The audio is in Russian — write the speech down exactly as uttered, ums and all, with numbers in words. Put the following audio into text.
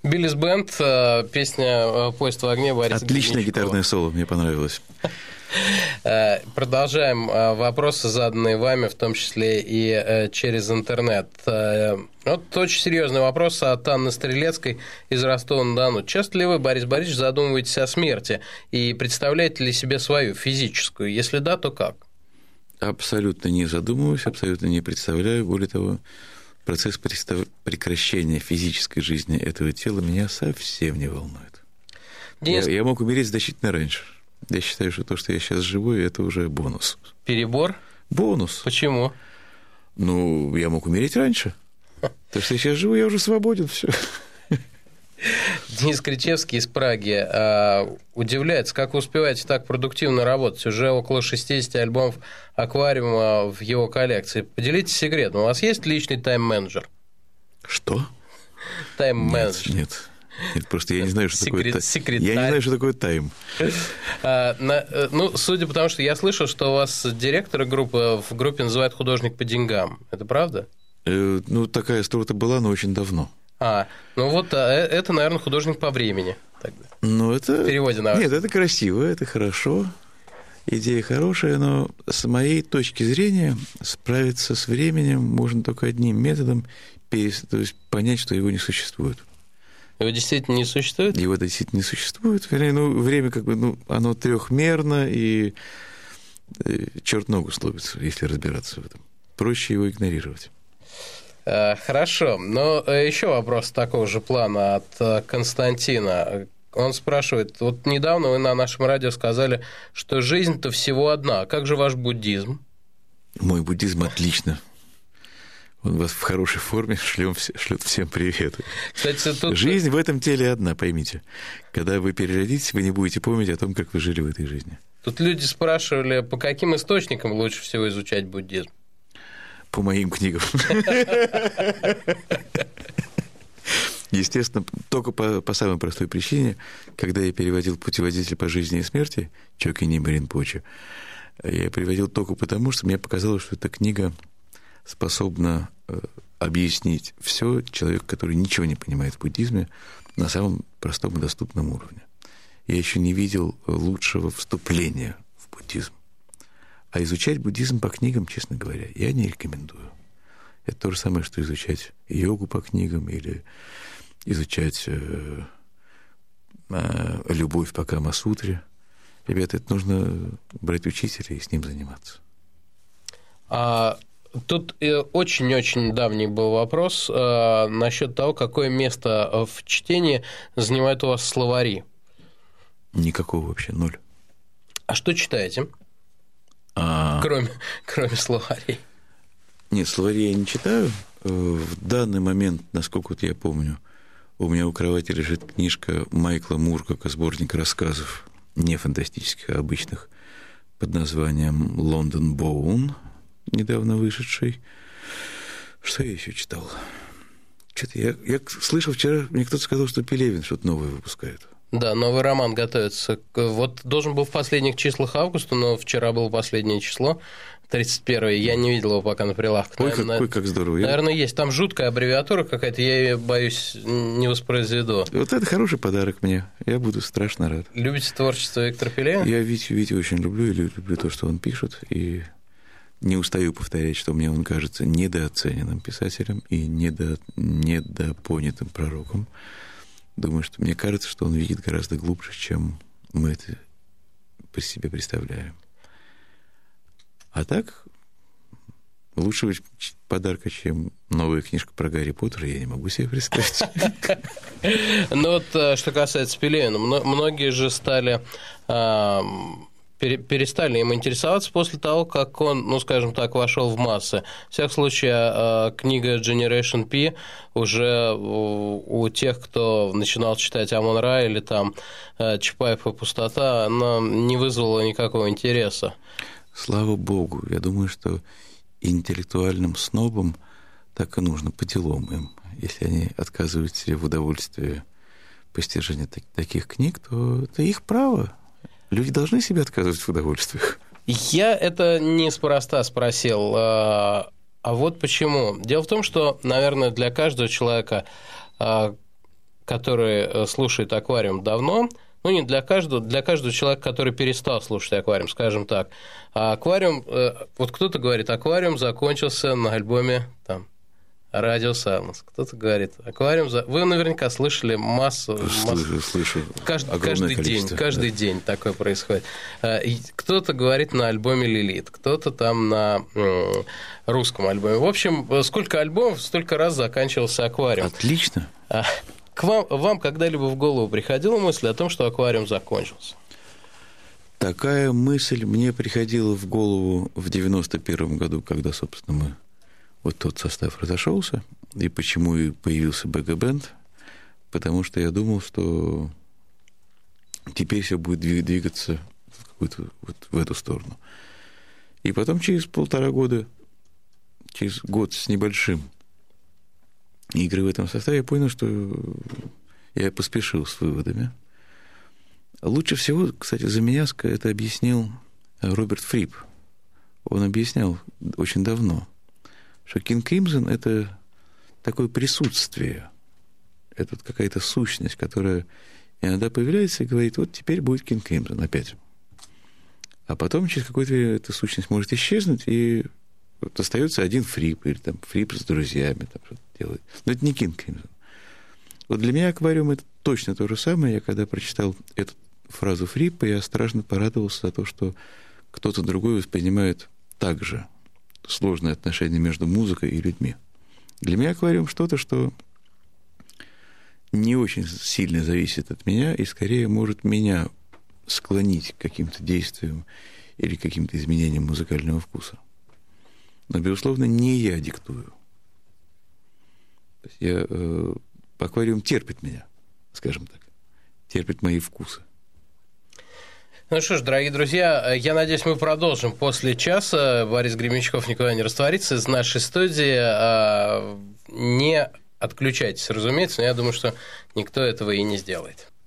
Биллис Бенд, песня «Поезд в огне». Борис Отличное гитарное соло, мне понравилось. Продолжаем вопросы, заданные вами, в том числе и через интернет. Вот очень серьезный вопрос от Анны Стрелецкой из Ростова-на-Дону. Часто ли вы, Борис Борисович, задумываетесь о смерти и представляете ли себе свою физическую? Если да, то как? Абсолютно не задумываюсь, абсолютно не представляю. Более того, процесс прекращения физической жизни этого тела меня совсем не волнует. Денис... Я, я мог умереть значительно раньше. Я считаю, что то, что я сейчас живу, это уже бонус. Перебор? Бонус. Почему? Ну, я мог умереть раньше. То, что я сейчас живу, я уже свободен, все. Денис Кричевский из Праги а, удивляется, как вы успеваете так продуктивно работать. Уже около шестьдесят альбомов «Аквариума» в его коллекции. Поделитесь секретом. У вас есть личный тайм-менеджер? Что? Тайм-менеджер. Нет, нет. Нет, просто я не знаю, что Секрет, такое секретарь. Я не знаю, что такое тайм. А, на, ну, судя по тому, что я слышал, что у вас директора группы в группе называют «Художник по деньгам». Это правда? Э, ну, такая структура была, но очень давно. А, ну вот это, наверное, художник по времени. Тогда. Ну, это... В переводе на... Нет, это красиво, это хорошо. Идея хорошая, но с моей точки зрения справиться с временем можно только одним методом, то есть понять, что его не существует. Его действительно не существует? Его действительно не существует. Вернее, ну, время как бы, ну, оно трехмерно, и черт ногу сломится, если разбираться в этом. Проще его игнорировать. Хорошо. Но еще вопрос такого же плана от Константина. Он спрашивает, вот недавно вы на нашем радио сказали, что жизнь-то всего одна. Как же ваш буддизм? Мой буддизм отлично. Он у вас в хорошей форме, шлем, шлет всем привет. Кстати, тут... Жизнь в этом теле одна, поймите. Когда вы переродитесь, вы не будете помнить о том, как вы жили в этой жизни. Тут люди спрашивали, по каким источникам лучше всего изучать буддизм? По моим книгам. Естественно, только по, по самой простой причине, когда я переводил «Путеводитель по жизни и смерти» Чокхи Нимба Ринпоче, я переводил только потому, что мне показалось, что эта книга способна объяснить все человеку, который ничего не понимает в буддизме, на самом простом и доступном уровне. Я еще не видел лучшего вступления в буддизм. А изучать буддизм по книгам, честно говоря, я не рекомендую. Это то же самое, что изучать йогу по книгам или изучать э, э, любовь по Кама-сутре. Ребята, это нужно брать учителя и с ним заниматься. А тут очень-очень давний был вопрос э, насчет того, какое место в чтении занимают у вас словари. Никакого вообще, ноль. А что читаете? А... Кроме, кроме словарей. Нет, словари я не читаю. В данный момент, насколько вот я помню, у меня у кровати лежит книжка Майкла Муркока, сборник рассказов, не фантастических, а обычных, под названием «Лондон Боун», недавно вышедший. Что я еще читал? Что-то я, я слышал вчера, мне кто-то сказал, что Пелевин что-то новое выпускает. Да, новый роман готовится. Вот должен был в последних числах августа, но вчера было последнее число, тридцать первое. Я не видел его пока на прилавках. Ой, наверное, какой, как здорово. Наверное, есть. Там жуткая аббревиатура какая-то, я ее, боюсь, не воспроизведу. Вот это хороший подарок мне. Я буду страшно рад. Любите творчество Виктора Пелевина? Я Витю, Витю очень люблю, и люблю то, что он пишет, и не устаю повторять, что мне он кажется недооцененным писателем и недо, недопонятым пророком. Думаю, что мне кажется, что он видит гораздо глубже, чем мы это при себе представляем. А так, лучшего подарка, чем новая книжка про Гарри Поттера, я не могу себе представить. Ну вот, что касается Пелевина, многие же стали... перестали им интересоваться после того, как он, ну, скажем так, вошел в массы. В всяком случае, книга Generation P уже у тех, кто начинал читать Амон-Ра или там Чапаев и пустота, она не вызвала никакого интереса. Слава богу. Я думаю, что интеллектуальным снобам так и нужно, по делам им. Если они отказывают себе в удовольствии постижения таких книг, то это их право. Люди должны себе отказывать в удовольствиях. Я это неспроста спросил. А вот почему. Дело в том, что, наверное, для каждого человека который слушает «Аквариум» давно, ну, не для каждого, для каждого человека, который перестал слушать «Аквариум», скажем так. А «Аквариум», вот кто-то говорит, «Аквариум» закончился на альбоме там «Радио Сайленс». Кто-то говорит, «Аквариум». За... Вы наверняка слышали массу. Слышу, массу... слышу. Каждый, каждый день, каждый да. день такое происходит. Кто-то говорит на альбоме «Лилит», кто-то там на русском альбоме. В общем, сколько альбомов, столько раз заканчивался «Аквариум». Отлично. К вам, вам когда-либо в голову приходила мысль о том, что «Аквариум» закончился? Такая мысль мне приходила в голову в девяносто первом году, когда, собственно, мы вот тот состав разошелся, и почему и появился бэк-бэнд, потому что я думал, что теперь все будет двигаться в, какую-то, вот в эту сторону. И потом через полтора года, через год с небольшим игры в этом составе, я понял, что я поспешил с выводами. Лучше всего, кстати, за меня это объяснил Роберт Фрип. Он объяснял очень давно, что King Crimson — это такое присутствие, это какая-то сущность, которая иногда появляется и говорит, вот теперь будет King Crimson опять. А потом через какое-то время эта сущность может исчезнуть, и вот остается один Фрип, или там Фрип с друзьями там что-то делает. Но это не King Crimson. Вот для меня «Аквариум» — это точно то же самое. Я когда прочитал эту фразу Фрипа, я страшно порадовался за то, что кто-то другой воспринимает так же сложные отношения между музыкой и людьми. Для меня «Аквариум» что-то, что не очень сильно зависит от меня и скорее может меня склонить к каким-то действиям или каким-то изменениям музыкального вкуса. Но, безусловно, не я диктую. То есть я, э, «Аквариум» терпит меня, скажем так, терпит мои вкусы. Ну что ж, дорогие друзья, я надеюсь, мы продолжим после часа. Борис Гребенщиков никуда не растворится из нашей студии. Не отключайтесь, разумеется, но я думаю, что никто этого и не сделает.